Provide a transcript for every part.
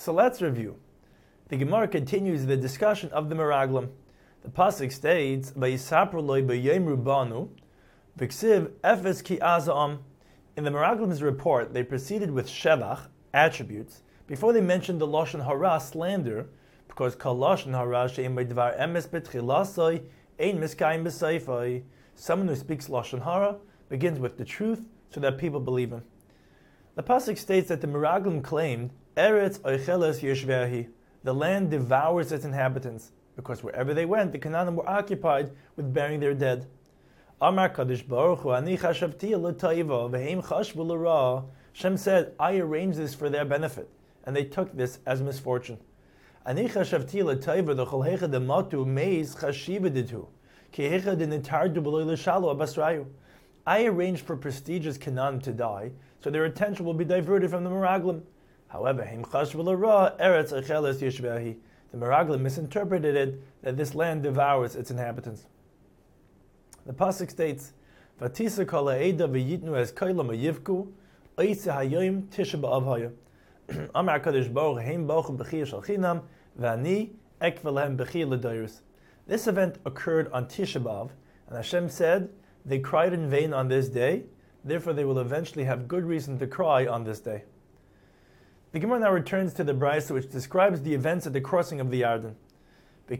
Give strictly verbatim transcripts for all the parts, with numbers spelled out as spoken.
So let's review. The Gemara continues the discussion of the Meraglim. The pasuk states, "Vayisapru loy b'yemru banu, v'ksiv efes ki azam." In the Meraglim's report, they proceeded with shevach, attributes, before they mentioned the lashon hara, slander, because kol lashon hara she'em b'dvar emes b'tchilasoi ein miskayim b'seifoi. Someone who speaks lashon hara begins with the truth, so that people believe him. The pasuk states that the Meraglim claimed, "Eretz oicheles yeshvehi," the land devours its inhabitants, because wherever they went, the Canaanim were occupied with burying their dead. Amar Kadosh Baruch Hu, ani chashavti l'taiva v'heim chashvu l'ra. Hashem said, I arranged this for their benefit, and they took this as misfortune. Ani chashavti l'taiva d'chol hecha dematu meiz chashiva ditu ki hecha d'nitardu b'loy l'shalu abasrayu. I arranged for prestigious Canaan to die, so their attention will be diverted from the Meraglim. However, heim chashvu l'ra eretz oicheles yeshvehi. The Meraglim misinterpreted it that this land devours its inhabitants. The pasuk states, "Vatisa kol ha'eda v'yitnu es kolam ha'yivku, oitze hayoyim tisha b'av haya." Amar Kadosh Baruch Hu, heim bochum b'chiyah shel chinam, v'ani ekvel lehem b'chiyah l'doros. This event occurred on Tisha B'av, and Hashem said, they cried in vain on this day, therefore they will eventually have good reason to cry on this day. The Gemara now returns to the Brisa, which describes the events at the crossing of the Yarden. As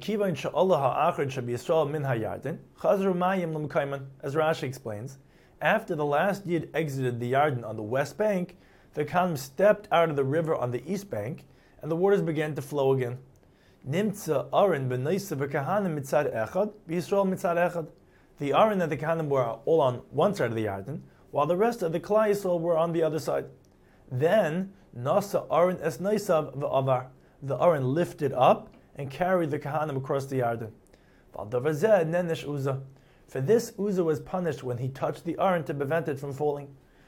Rashi explains, after the last Yid exited the Yarden on the west bank, the Canaan stepped out of the river on the east bank, and the waters began to flow again. The Aron and the Canaan were all on one side of the Yarden, while the rest of the Klal Yisrael were on the other side. Then Nasa Aron es Naisav v'avar. The Aron lifted up and carried the Kahanim across the Yarden. For this, Uzzah was punished when he touched the Aron to prevent it from falling.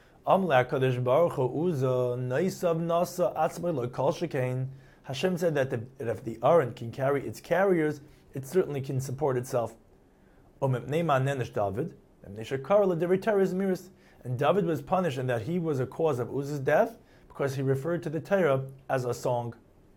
Hashem said that, the, that if the Aron can carry its carriers, it certainly can support itself. And David was punished in that he was a cause of Uzzah's death, because he referred to the Torah as a song.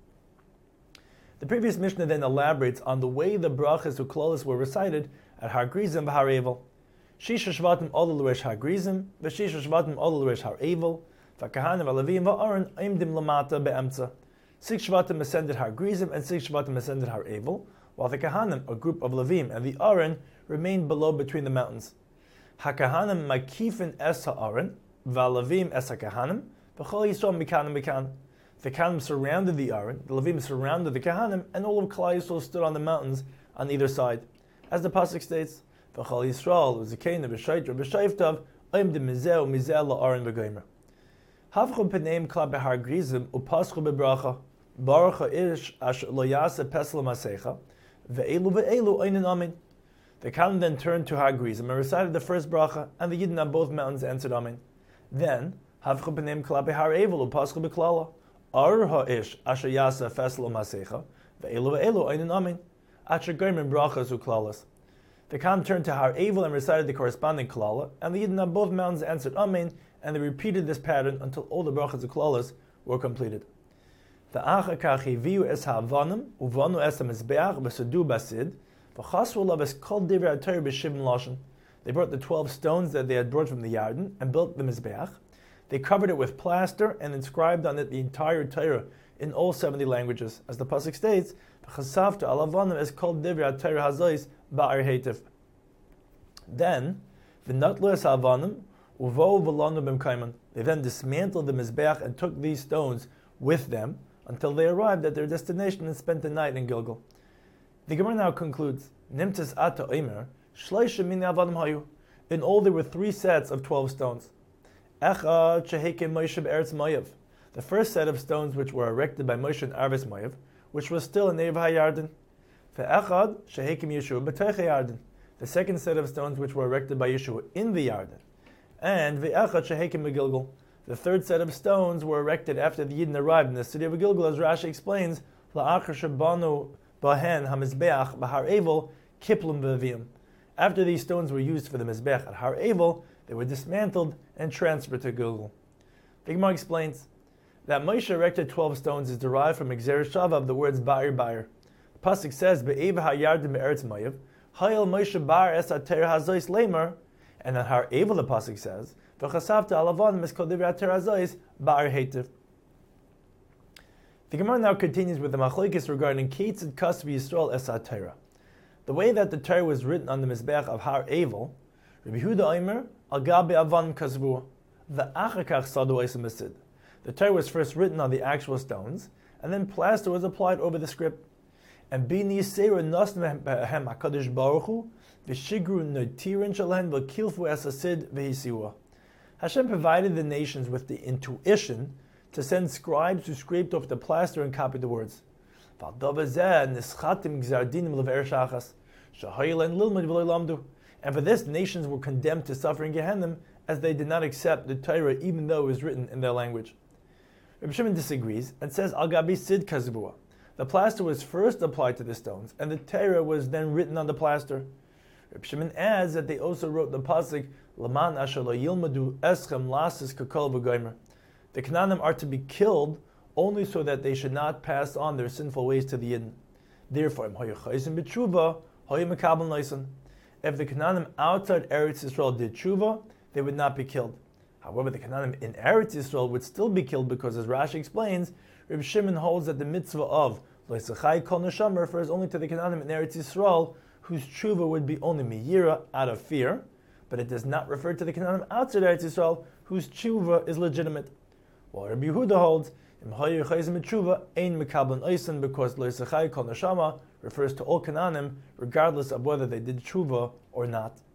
The previous Mishnah then elaborates on the way the brachas uklolis were recited at Har Grizim v'Har Eivel. Shisha shvatim ola l'resh Har Grizim, v'shisha shvatim ola l'resh Har Eivel, v'kahanim v'alevim v'aron imdim lamata be'emtza. Six shvatim ascended Har Grizim and six shvatim ascended Har Eivel, while the kahanim, a group of Levim, and the Aron remained below between the mountains. HaKahanim makifin es ha'aron, v'alevim es ha'kahanim, v'chol Yisrael mikan mikan. The Kahanim surrounded the Aron, the Levim surrounded the Kahanim, and all of Klal Yisrael stood on the mountains on either side. As the pasuk states, "V'chol Yisrael u'zikeinu b'shaytra b'shayftav oim de mizeh u'mizeh la'aron v'goymer." Havchu p'neim kla b'Har Grizim u'paschu b'bracha baruch ha'irish asher lo yaseh pesel masecha ve'elu ve'elu oinin amin. The Kahanim then turned to Har Grizim and recited the first bracha, and the Yidden on both mountains answered amin. Then Havchu p'neim kla b'Har Eivel u'paschu b'klala Ar ha'ish asher yasa fesel masecha ve'elu ve'elu oinin amin asher goymer brachas u'klalas. The Kahanim turned to Har Eivel and recited the corresponding klala, and the Yidden on both mountains answered amin, and they repeated this pattern until all the brachas u'klalas were completed. The achakach hiviu es ha'avanim uvanu es ha'mizbeach v'sudu basid v'chasru lav es kol divrei ha'torah b'shivim lashon. They brought the twelve stones that they had brought from the Yarden and built the mizbeach. They covered it with plaster and inscribed on it the entire Torah in all seventy languages. As the pasuk states, "V'chasavta alavanim es kol divrei Torah hazois ba'ar heitif." Then, v'natlu es ha'avanim uvo v'lanu b'mkaiman. They then dismantled the mizbeach and took these stones with them until they arrived at their destination and spent the night in Gilgal. The Gemara now concludes, "Nimtzas ata omer shleisha min ha'avanim hayu." In all, there were three sets of twelve stones. Echad shehekim Moshe be'eretz Moav, the first set of stones which were erected by Moshe in Arvis Moav, which was still in Erev HaYarden. Ve'echad shehekim Yeshua b'toich HaYarden, the second set of stones which were erected by Yeshua in the Yarden. And ve'echad shehekim beGilgal, the third set of stones were erected after the Yidden arrived in the city of Gilgal, as Rashi explains, la'achar shebanu bahen hamizbeach b'Har Eivel kiplum b'avim. After these stones were used for the mizbeach at Har Eivel, they were dismantled and transferred to Gilgal. The Gemara explains, that Moshe erected twelve stones is derived from Exer Shava of the words Ba'ir Ba'ir. The pasuk says, "Be'eva hayardim be'eretz Moav, hayel Moshe bar es ater hazois lemer," and then Har Evel the pasuk says, "V'chasavta alavan miskodiv ater hazois ba'ir hetiv." The Gemara now continues with the machlokes regarding Ketzid Kasvi Yisrael Es HaTorah. The way that the Torah was written on the Mizbeach of Har Evel, Rabbi Yehuda Omer, Al Gabi Avan Kasvu, the Achakach Sadu Eis Mesid. The Torah was first written on the actual stones, and then plaster was applied over the script. And Bini Yisera Nosnem Hem HaKadosh Baruch Hu, V'shigru Notirin Shalahen V'kilfu Es HaSid V'hisiwa. Hashem provided the nations with the intuition to send scribes who scraped off the plaster and copied the words. And for this, nations were condemned to suffering Gehenna, as they did not accept the Torah even though it was written in their language. Reb Shimon disagrees and says, Al Gabi Sid Kazbua. The plaster was first applied to the stones, and the Torah was then written on the plaster. Reb Shimon adds that they also wrote the pasuk, Laman asher lo yilmadu eschem lasis kakol v'goymer. The Canaanim are to be killed only so that they should not pass on their sinful ways to the Yidden. Therefore, if the Canaanim outside Eretz Yisrael did tshuva, they would not be killed. However, the Canaanim in Eretz Yisrael would still be killed because, as Rashi explains, Reb Shimon holds that the mitzvah of Loisachai Kol Neshama refers only to the Canaanim in Eretz Yisrael, whose tshuva would be only miyira, out of fear, but it does not refer to the Canaanim outside Eretz Yisrael, whose tshuva is legitimate. While Rabbi Yehuda holds, because Loisachai Kol Neshama refers to all Canaanim, regardless of whether they did tshuva or not.